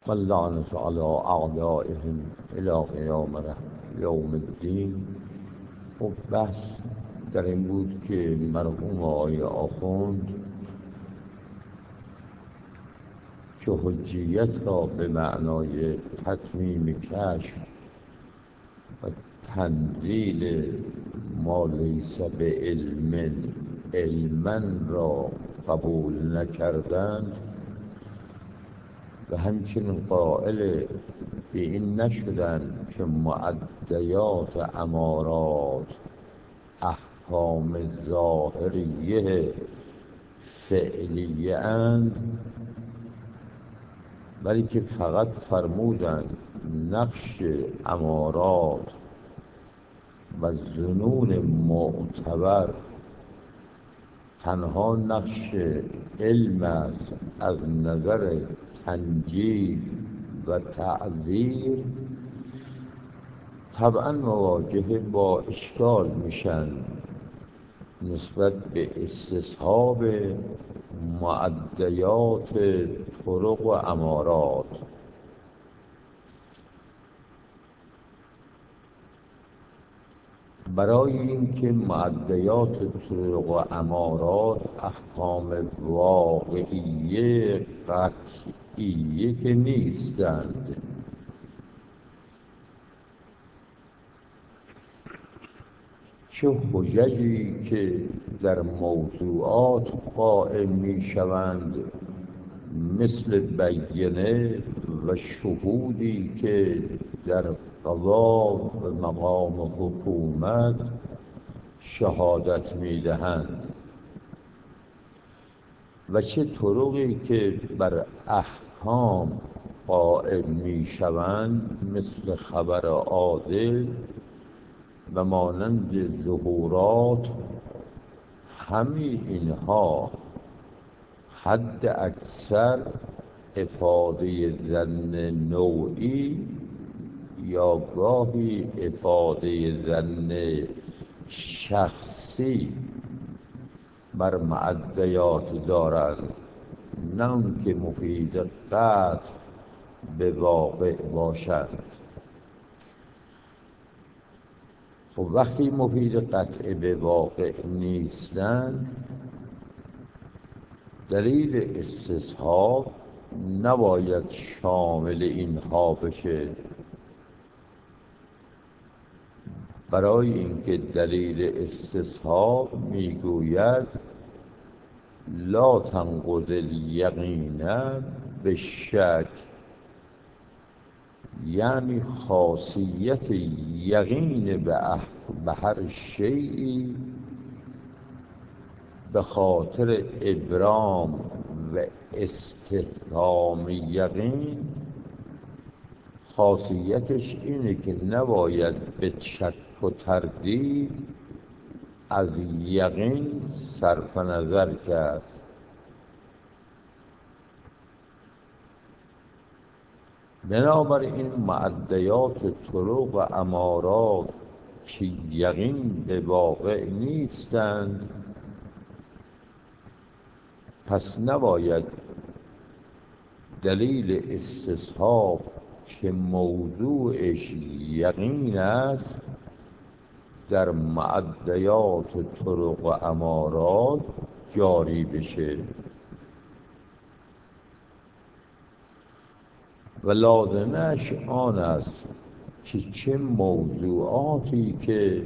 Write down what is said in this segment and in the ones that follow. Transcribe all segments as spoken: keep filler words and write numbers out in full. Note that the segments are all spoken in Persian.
واللعنة على أعدائهم إلی قیام یوم الدین. و بحث در این بود که مرحوم آقای آخوند که حجیت را به معنای تتمیم کشف و تنزیل ما لیس به علم علما را قبول نکردند و همچنین قائل به این نشدند که معدیات امارات احکام ظاهریه فعلیه اند، ولی که فقط فرمودند نقش امارات و ظنون معتبر تنها نقش علم است از نظر تنجیل و تعذیر. طبعا مواجه با اشکال میشن نسبت به استصحاب معدیات طرق و امارات. برای اینکه معدیات طرق و امارات احکام واقعیه قطعیه که نیستند، چه حججی که در موضوعات قائم می شوند مثل بینه و شهودی که در قضا و مقام حکومت شهادت می دهند، و چه طرقی که بر احکام قائم می شوند مثل خبر عادل و مانند ظهورات. همه اینها حد اکثر افاده ظن نوعی یا گاهی افاده ظن شخصی بر معدیات دارند، نه اون که مفید قطع به واقع باشند. و وقتی مفید قطع به واقع نیستند، دلیل استصحاب نباید شامل اینها بشه، برای اینکه دلیل استصحاب میگوید لا تنقض الیقین بالشک، یعنی خاصیت یقین به هر شیئی به خاطر ابرام و استحکام یقین خاصیتش اینه که نباید به شک و تردید از یقین صرف نظر کرد. بنابراین معدیات طرق و امارات که یقین به واقع نیستند، پس نباید دلیل استصحاب که موضوعش یقین است در معدیات طرق و امارات جاری بشه. و لازمش آن است که چه موضوعاتی که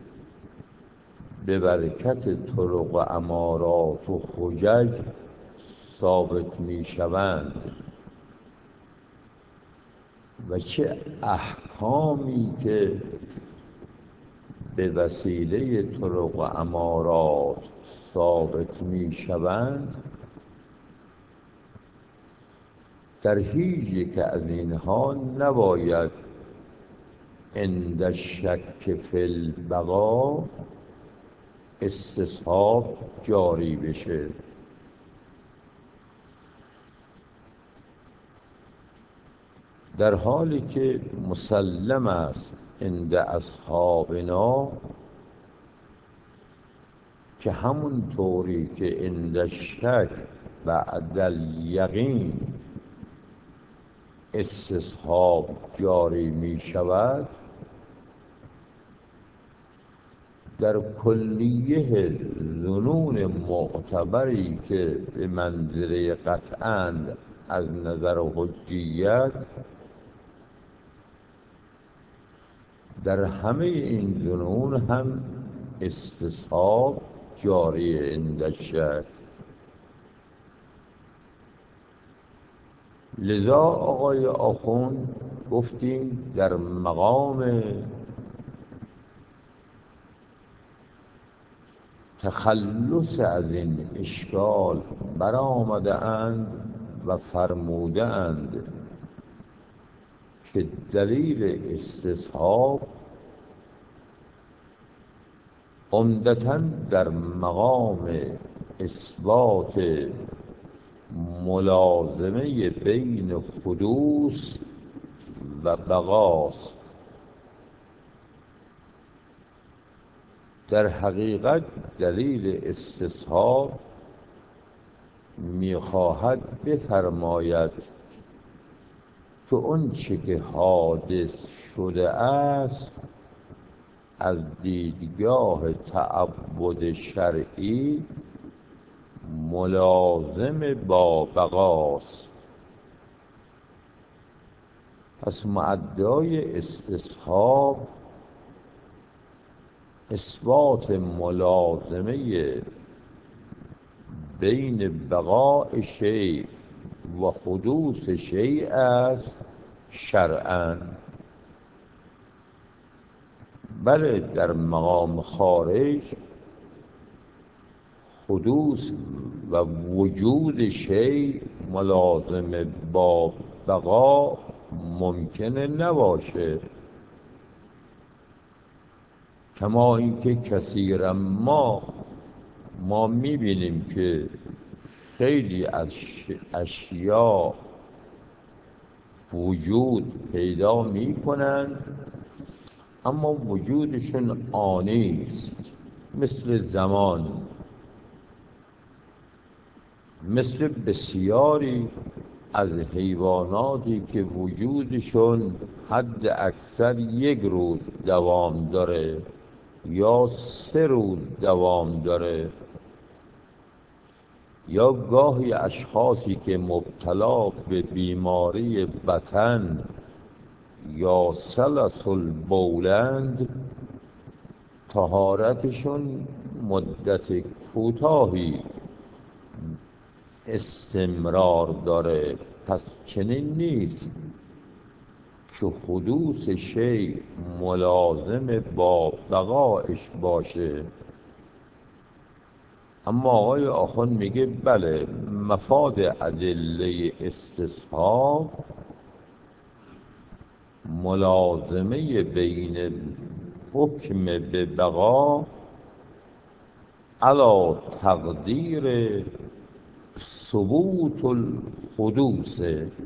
به برکت طرق و امارات و حجج ثابت می شوند و چه احکامی که به وسیله طرق و امارات ثابت می شوند، در هیچ یک از اینها نباید عند شک فی البقا استصحاب جاری بشه. در حالی که مسلم است عند اصحابنا که همون طوری که عند شک بعد الیقین استصحاب جاری می شود، در کلیه ظنون معتبری که به منزله قطعاند از نظر حجیت، در همه این ظنون هم استصحاب جاری عند الشک. لذا آقای آخوند گفتیم در مقام تخلص از این اشکال برآمده اند و فرموده اند که دلیل استصحاب عمدتاً در مقام اثبات ملازمه بین حدوث و بقاست. در حقیقت دلیل استصحاب میخواهد بفرماید که اون چه که حادث شده است از دیدگاه تعبد شرعی ملازم با بقاست. پس مدعای استصحاب اثبات ملازمه بین بقاء شیء و حدوث شیء است شرعاً. بله در مقام خارج حدوث و وجود شیء ملازم با بقا ممکنه نباشه، کما اینکه کثیرا ما ما میبینیم که خیلی از اشیاء وجود پیدا میکنند اما وجودشون آنی است، مثل زمان، مثل بسیاری از حیواناتی که وجودشون حد اکثر یک روز دوام داره یا سه روز دوام داره، یا گاهی اشخاصی که مبتلا به بیماری بطن یا سلس البولند طهارتشون مدت کوتاهی استمرار داره. پس چنین نیست که حدوث شیء ملازم با بقایش باشه. اما آقای آخوند میگه بله، مفاد ادله استصحاب ملازمه بین حکم به بقا علی تقدیر ثبوت الحدوث.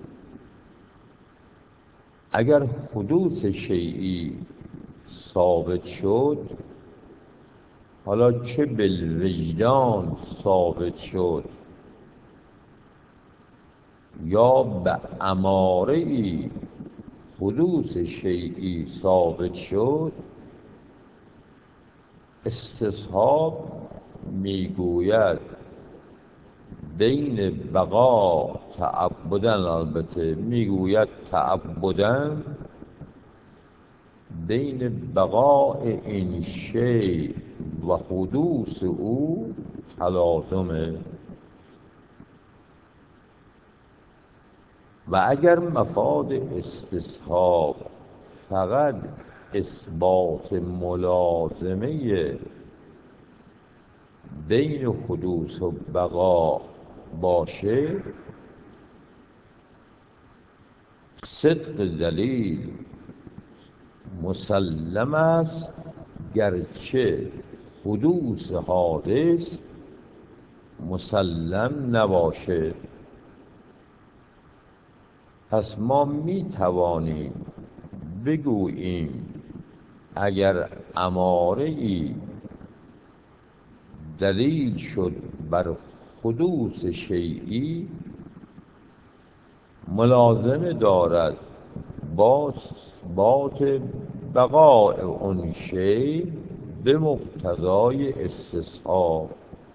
اگر حدوث شیئی ثابت شد، حالا چه بالوجدان ثابت شد یا به اماره ای حدوث شیئی ثابت شد، استصحاب میگوید بین بقا تعبدن، البته میگوید تعبدن بین بقاء این شیء و حدوث او تلازمه. و اگر مفاد استصحاب فقط اثبات ملازمه بین حدوث و بقا باشه، صدق دلیل مسلم است گرچه حدوث حادث مسلم نباشه. پس ما می توانیم بگوییم اگر اماره ای دلیل شد بر حدوث شیئی، ملازمه دارد با اثبات بقاء اون شی به مقتضای استصحاب.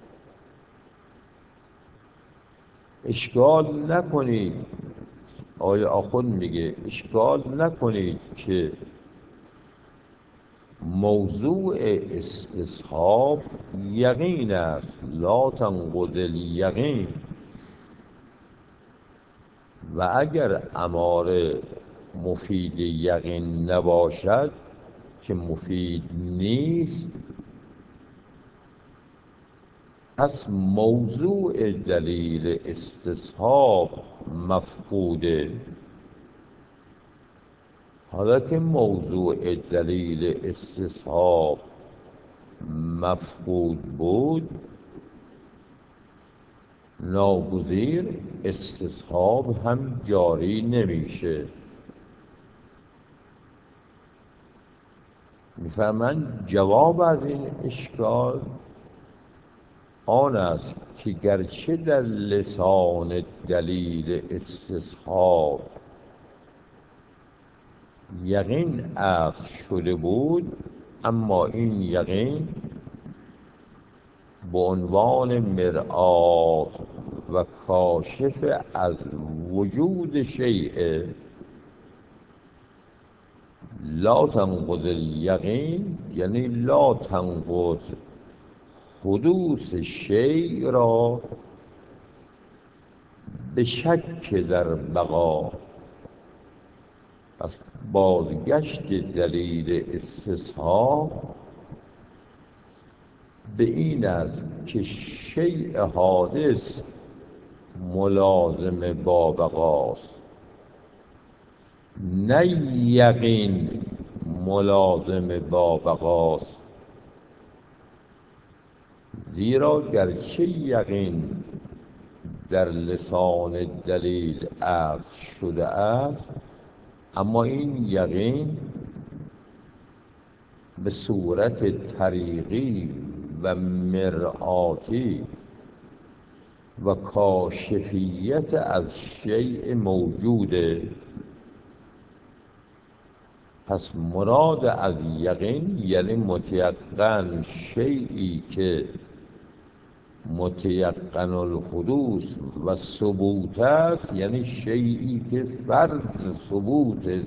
اشکال نکنید، آقای آخوند میگه اشکال نکنید که موضوع استصحاب یقین است، لا تنقض الیقین، و اگر اماره مفید یقین نباشد که مفید نیست، پس موضوع دلیل استصحاب مفقوده. حالا که موضوع دلیل استصحاب مفقود بود، ناگزیر استصحاب هم جاری نمیشه. میفهمن جواب از این اشکال آن است که گرچه در لسان دلیل استصحاب یقین اخذ شده بود، اما این یقین به عنوان مرآت و کاشف از وجود شیء لا تنقض الیقین، یعنی لا تنقض حدوث شیء را به شک در بقا. پس بازگشت دلیل استصحاب به این است که شیء حادث ملازم با بقاست، نه یقین ملازم با بقاست. زیرا گرچه یقین در لسان دلیل اخذ شده است، اما این یقین به صورت طریقی و مرآتی و کاشفیت از شیء موجوده. پس مراد از یقین یعنی متیقن، شیئی که متیقن الحدوث و ثبوت است، یعنی شیئی که فرض ثبوت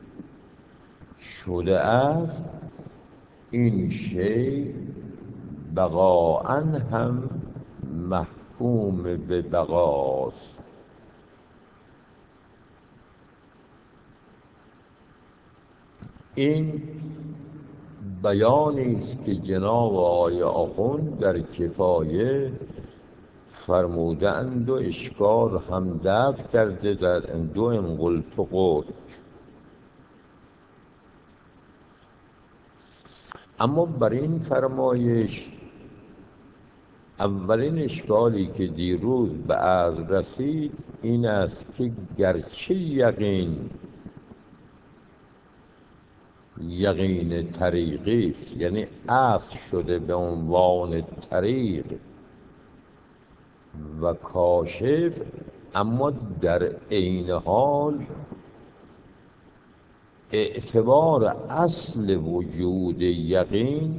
شده است، این شیء بقاءً هم محکوم به بقاست. این بیانی است که جناب آقای آخوند در کفایه فرمودند و اشکال هم دفع کرده در دو ان قلت قلت. اما بر این فرمایش اولین اشکالی که دیروز به عرض رسید این است که گرچه یقین یقین طریقی است، یعنی اخذ شده به عنوان طریق و کاشف، اما در عین حال اعتبار اصل وجود یقین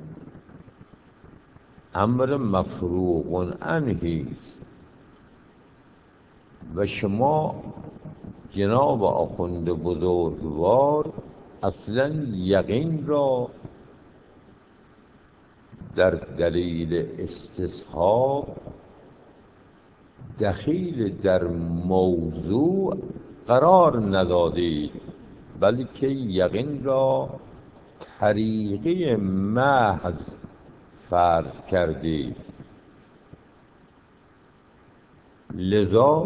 امر مفروغ عنه است. و شما جناب آخوند بزرگوار اصلا یقین را در دلیل استصحاب دخیل در موضوع قرار ندادید، بلکه یقین را طریقی محض فرض کردید. لذا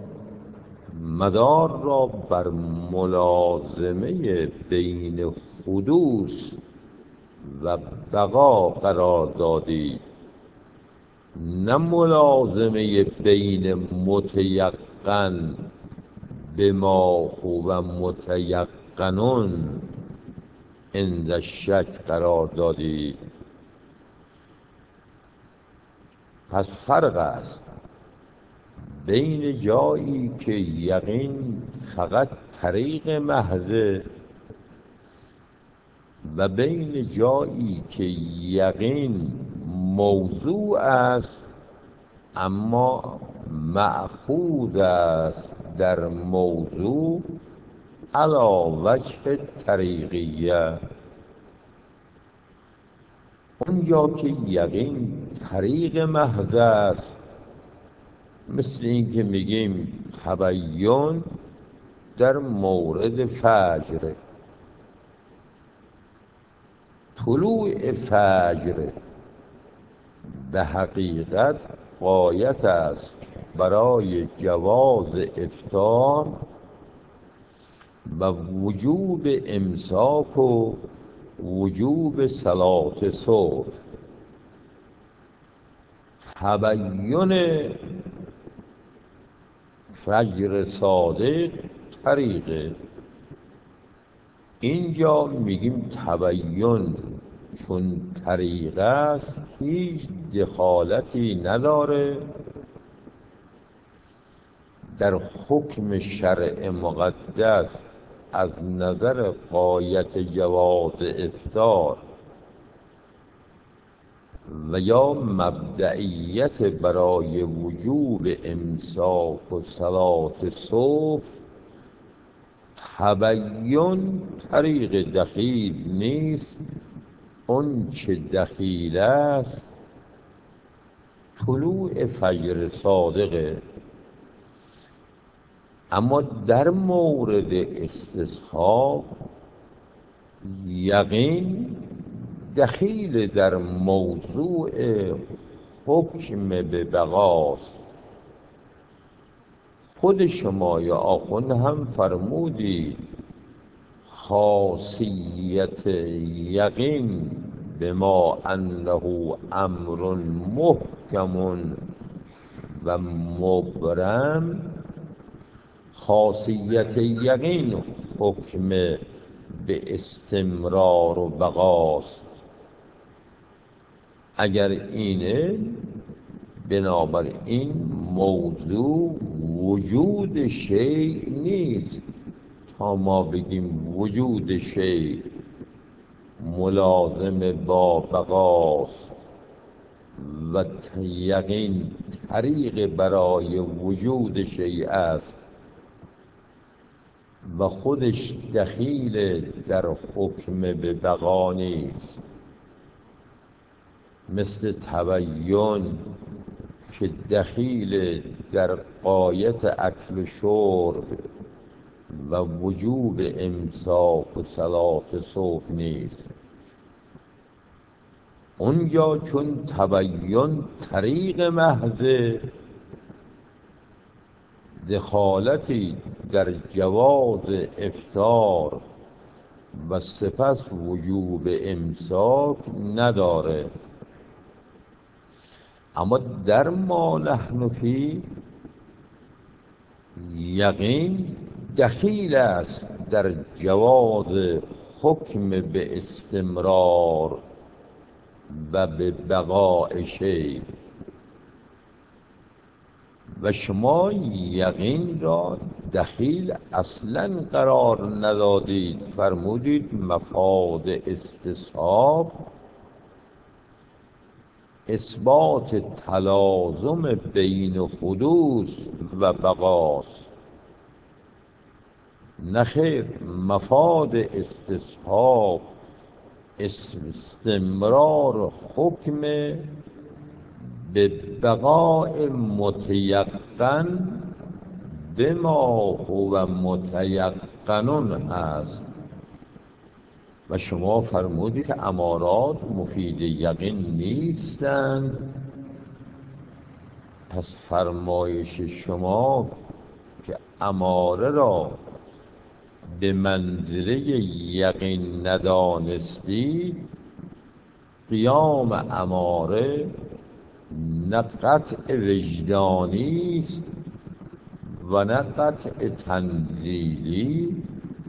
مدار را بر ملازمه بین حدوث و بقا قرار دادید، نه ملازمه بین متیقن به ما هو متیقنون عند الشک قرار دادید. پس فرق است بین جایی که یقین فقط طریق محضه و بین جایی که یقین موضوع است اما مأخوذ است در موضوع علی وجه طریقیه. اونجا که یقین طریق محض است، مثل این که میگیم تبیین در مورد فجر، طلوع فجر به حقیقت غایت است برای جواز افطار و وجوب امساک و وجوب صلاة صبح. تبیین فجر صادق طریقه. اینجا میگیم تبیین چون طریقه است هیچ دخالتی نداره در حکم شرع مقدس از نظر غایت جواز افطار و یا مبدئیت برای وجوب امساک و صلاة صبح. تبیین طریق دخیل نیست، اون چه دخیل است طلوع فجر صادقه. اما در مورد استصحاب یقین دخیل در موضوع حکم به بقاست. خود شما یا آخوند هم فرمودید خاصیت یقین بما انه امر محکم و مبرم. خاصیت یقین حکم به استمرار و بقاست. اگر اینه بنابراین موضوع وجود شیء نیست تا ما بگیم وجود شیء ملازم با بقاست و یقین طریق برای وجود شیء است و خودش دخیل در حکم به بقا نیست. مثل تبیین که دخیل در غایت اکل و شرب و وجوب امساک و صلاة صبح نیست. اونجا چون تبیین طریق محض، دخالتی در جواز افطار و سپس وجوب امساک نداره. اما در ما نحن فی یقین دخیل است در جواز حکم به استمرار و به بقاء شیء. و شما یقین را دخیل اصلا قرار ندادید، فرمودید مفاد استصحاب اثبات تلازم بین حدوث و بقاست. نخیر، مفاد استصحاب استمرار حکم به بقاء متیقن بما هو متیقن است. و شما فرمودید که امارات مفید یقین نیستند. پس فرمایش شما که اماره را به منزله یقین ندانستید، قیام اماره نه قطع وجدانی است و نه قطع تنزیلی.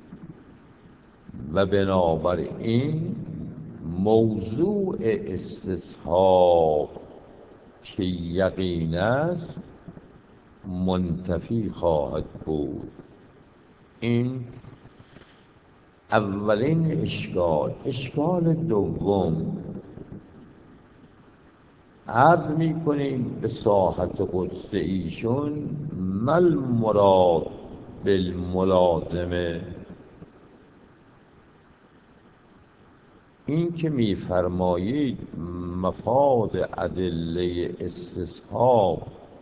و بنابراین موضوع استصحاب که یقین است منتفی خواهد بود. این اولین اشکال. اشکال دوم، عرض می کنیم به ساحت قدس ایشون مل مراد بالملازمه. این که می فرمایید مفاد ادله استصحاب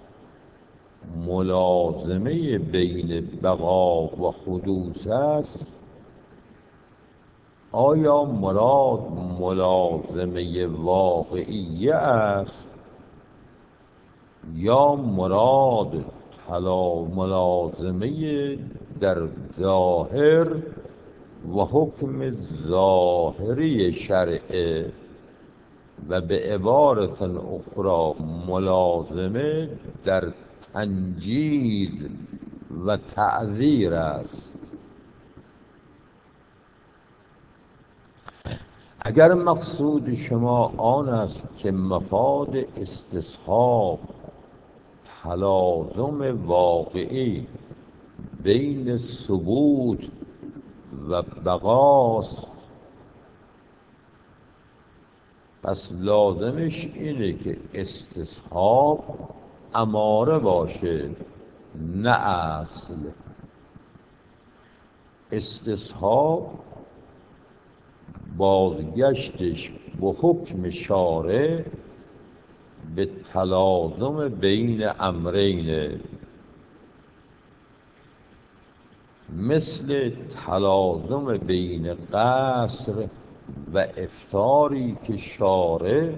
ملازمه بین بقا و حدوث است، آیا مراد ملازمه واقعیه است یا مراد تلا ملازمه در ظاهر و حکم ظاهری شرعه و به عبارت اخرى ملازمه در تنجیز و تعذیر است؟ اگر مقصود شما آن است که مفاد استصحاب تلازم واقعی بین ثبوت و بقاست، پس لازمش اینه که استصحاب اماره باشه نه اصل. استصحاب بازگشتش به حکم شارع به تلازم بین امرینه، مثل تلازم بین قصر و افطاری که شارع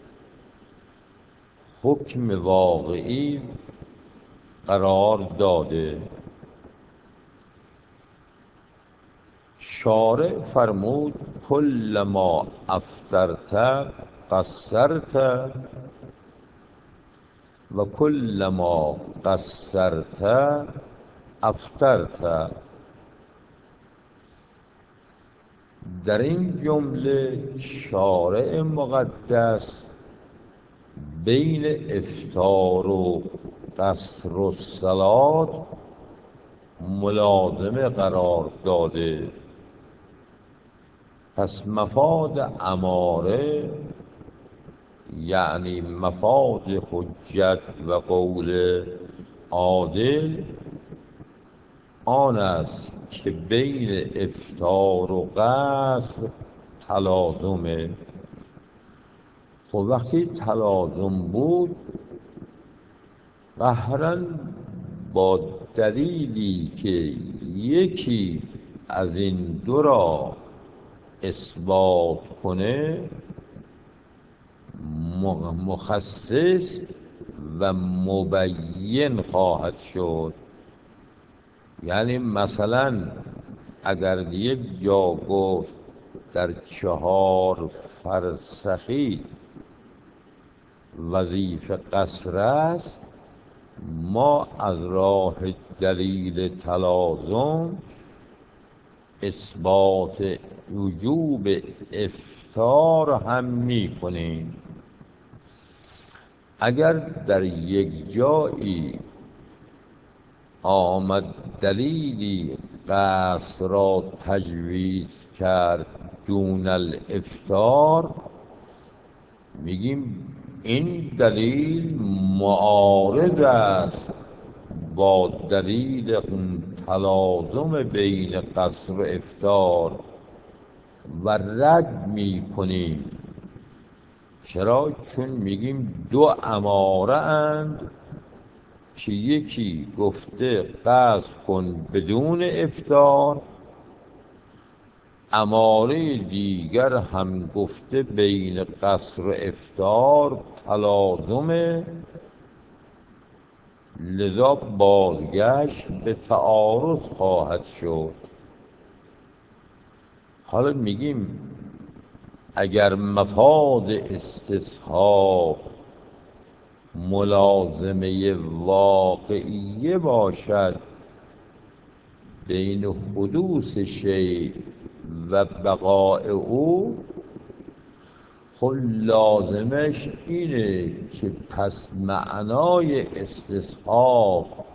حکم واقعی قرار داده. شارع فرمود کل ما افطرت قصرت و کل ما قصرت افطرت. در این جمله شارع مقدس بین افطار و قصر الصلاة ملازمه قرار داده. پس مفاد اماره یعنی مفاد حجت و قول عادل آن است که بین افطار و قصر تلازمه. خب وقتی تلازم بود، قهراً با دلیلی که یکی از این دو را اثبات کنه مخصص و مبین خواهد شد. یعنی مثلا اگر یک جا گفت در چهار فرسخی وظیفه قصر است، ما از راه دلیل تلازم اثبات وجوب افطار هم می کنیم. اگر در یک جایی آمد دلیلی قصر را تجویز کرد دون الافطار، میگیم این دلیل معارض است با دلیل تلازم بین قصر و افطار و رد می کنیم. چرا؟ چون میگیم دو اماره اند که یکی گفته قصر کن بدون افطار، اماره دیگر هم گفته بین قصر و افطار تلازمه، لذا بازگشت به تعارض خواهد شد. حالا میگیم اگر مفاد استصحاب ملازمه واقعیه باشد بین حدوث شیء و بقاء او، خب لازمش اینه که پس معنای استصحاب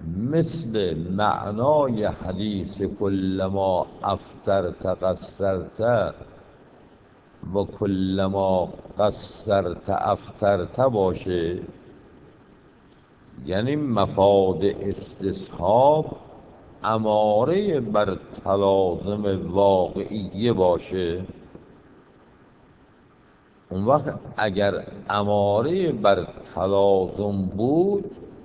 مثل معنای حدیث کلما افطرت قصرت و کلما قصرت افطرت باشه، یعنی مفاد استصحاب اماره بر تلازم واقعیه باشه. اون وقت اگر اماره بر تلازم بود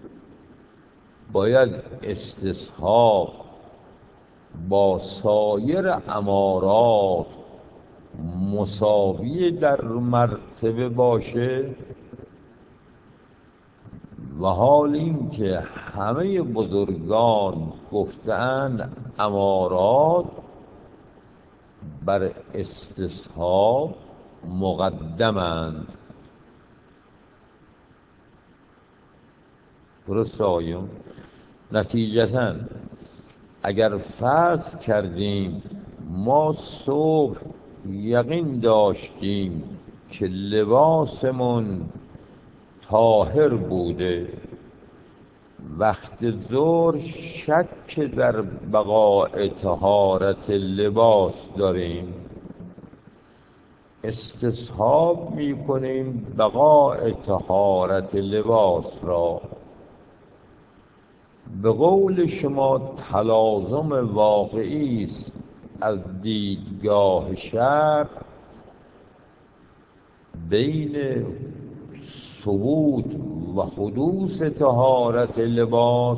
باید استصحاب با سایر امارات مساوی در مرتبه باشه، و حال این که همه بزرگان گفتند امارات بر استصحاب مقدمند. درست آقایون؟ نتیجتاً اگر فرض کردیم ما صبح یقین داشتیم که لباسمون طاهر بوده، وقت ظهر شک در بقاء طهارت لباس داریم، استصحاب می کنیم بقاء طهارت لباس را. به قول شما تلازم واقعی است از دیدگاه شرع بین ثبوت و حدوث طهارت لباس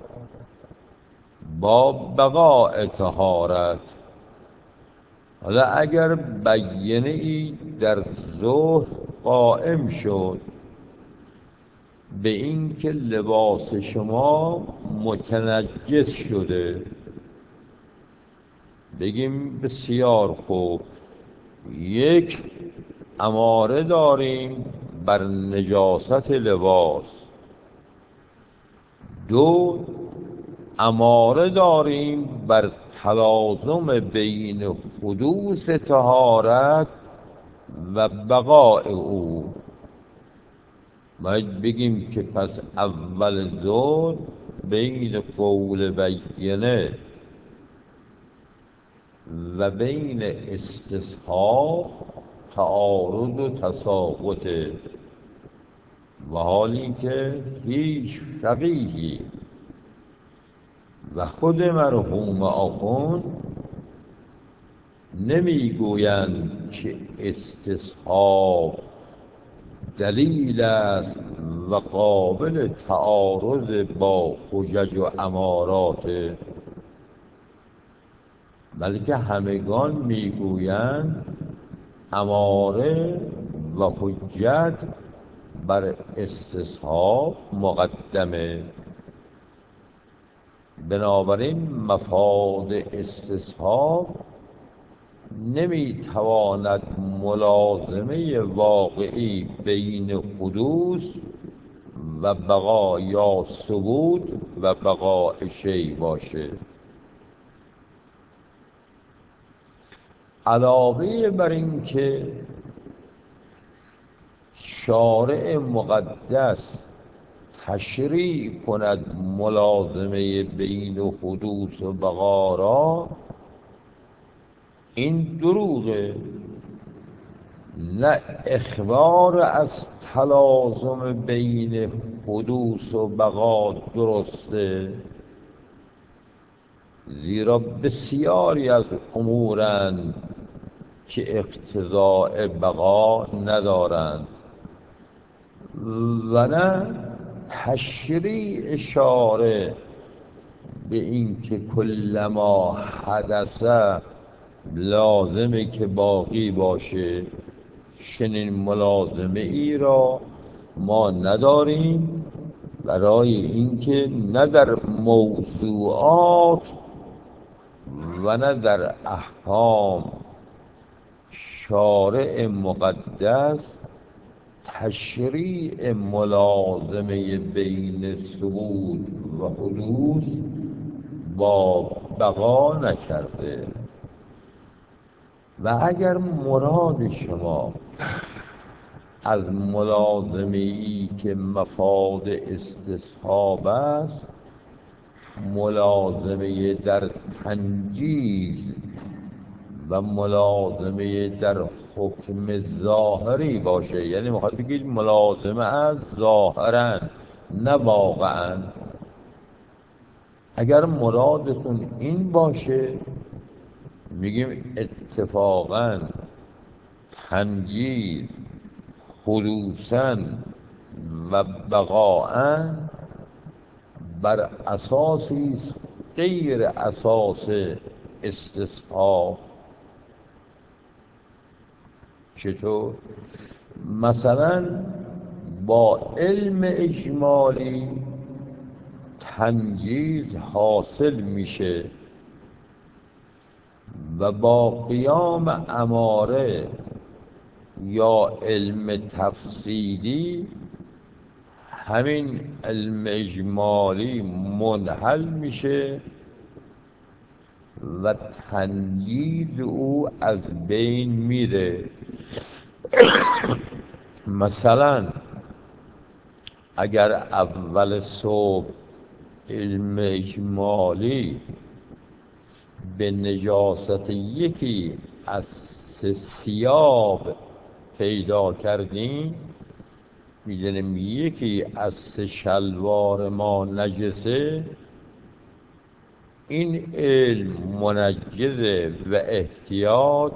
با بقاء طهارت. حالا اگر بیینه ای در ظهر قائم شد به این که لباس شما متنجس شده، بگیم بسیار خوب، یک اماره داریم بر نجاست لباس، دو اماره داریم بر تلازم بین حدوث طهارت و بقاء او. باید بگیم که پس اول ظهر بین قول بیینه و بین استصحاب تعارض و تساقطه، و حالی که هیچ فقیهی و خود مرحوم آخوند نمیگویند که استصحاب دلیل است و قابل تعارض با حجج و امارات، بلکه همگان میگویند اماره و حجت بر استصحاب مقدمه. بنابراین مفاد استصحاب نمیتواند ملازمه واقعی بین حدوث و بقا یا ثبوت و بقاء شیء باشه. علاوه بر این که شارع مقدس تشریع کند ملازمه بین حدوث و بقا را، این دروغه. نه اخبار از تلازم بین حدوث و بقا درسته، زیرا بسیاری از امورند که اقتضاء بقا ندارند، و نه تشریع شارع به این که کلما حدث لازمه که باقی باشه. چنین ملازمه ای را ما نداریم، برای اینکه نه در موضوعات و نه در احکام شارع مقدس تشریع ملازمه بین ثبوت و حدوث با بقا نکرده. و اگر مراد شما از ملازمه ای که مفاد استصحاب است ملازمه در تنجیز و ملازمه در حکم ظاهری باشه. یعنی میخواد بگید ملازمه از ظاهرا نه واقعا. اگر مرادتون این باشه میگیم اتفاقا تنجیز خلوصا و بقاء بر اساسی است غیر اساس استصحاب. چطور؟ مثلا با علم اجمالی تنجیز حاصل میشه و با قیام اماره یا علم تفصیلی همین علم اجمالی منحل میشه و تنجیز او از بین میره. مثلا اگر اول صبح علم اجمالی به نجاست یکی از سه ثیاب پیدا کردیم، میدونیم یکی از سه شلوار ما نجسه، این علم منجزه و احتیاط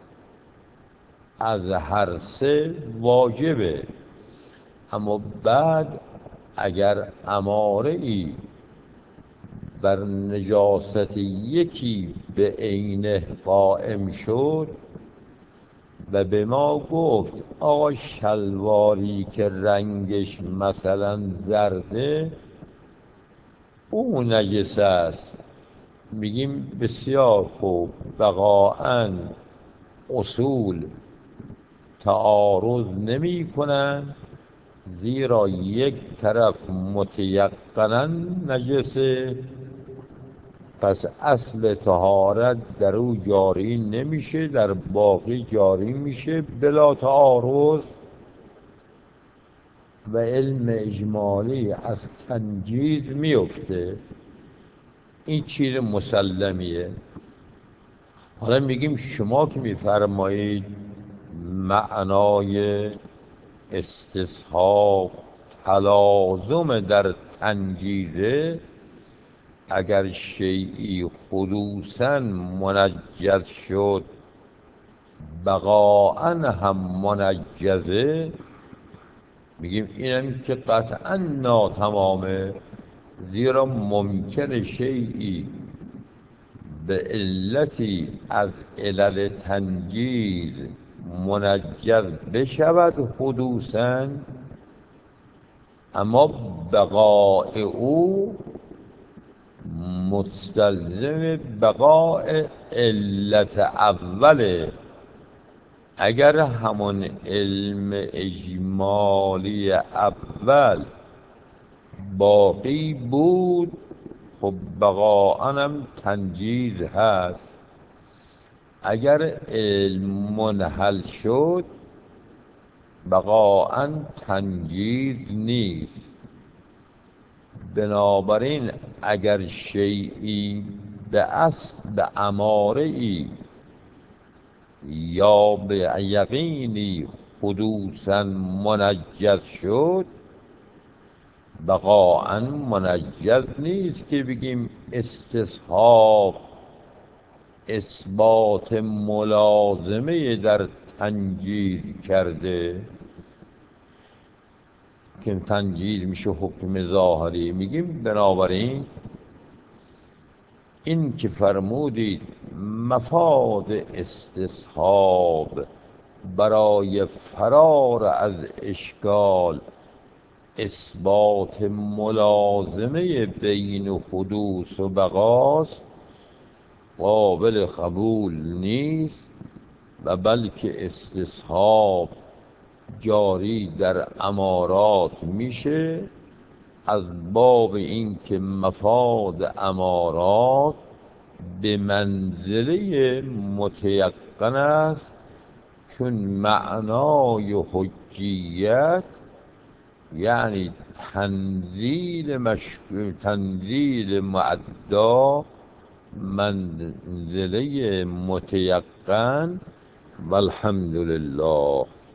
از هر سه واجبه. اما بعد اگر اماره ای بر نجاست یکی به عینه قائم شد و به ما گفت آقا شلواری که رنگش مثلا زرده او نجس است، میگیم بسیار خوب، بقاءً اصول تعارض نمی کنند، زیرا یک طرف متیقناً نجسه، پس اصل طهارت در او جاری نمیشه، در باقی جاری میشه بلا تعارض. و علم اجمالی از تنجیز میفته. این چیز مسلمیه. حالا میگیم شما که میفرمایید معنای استصحاب تلازم در تنجیزه، اگر شیئی خلوصاً منجز شد بقاءً هم منجزه، میگیم اینم که قطعاً ناتمامه، زیرا ممکن شیئی به علتی از علل تنجیز منجز بشود حدوثاً، اما بقاء او مستلزم بقاء علت اوله. اگر همون علم اجمالی اول باقی بود خب بقاءً هم تنجیز هست. اگر علم منحل شد بقاءً تنجیز نیست. بنابراین اگر شیئی به اصل به اماره ای یا به یقینی حدوثاً منجز شد بقاءً منجز نیست که بگیم استصحاب اثبات ملازمه در تنجیز کرده، که تنجیز میشه حکم ظاهری. میگیم بنابراین این که فرمودید مفاد استصحاب برای فرار از اشکال اثبات ملازمه بین حدوث و بقاست، قابل قبول نیست، و بلکه استصحاب جاری در امارات میشه از باب اینکه مفاد امارات به منزله متیقن است، چون معنای حجیت یعنی تنزیل مشک... تنزیل معدا منزله متیقن والحمدلله.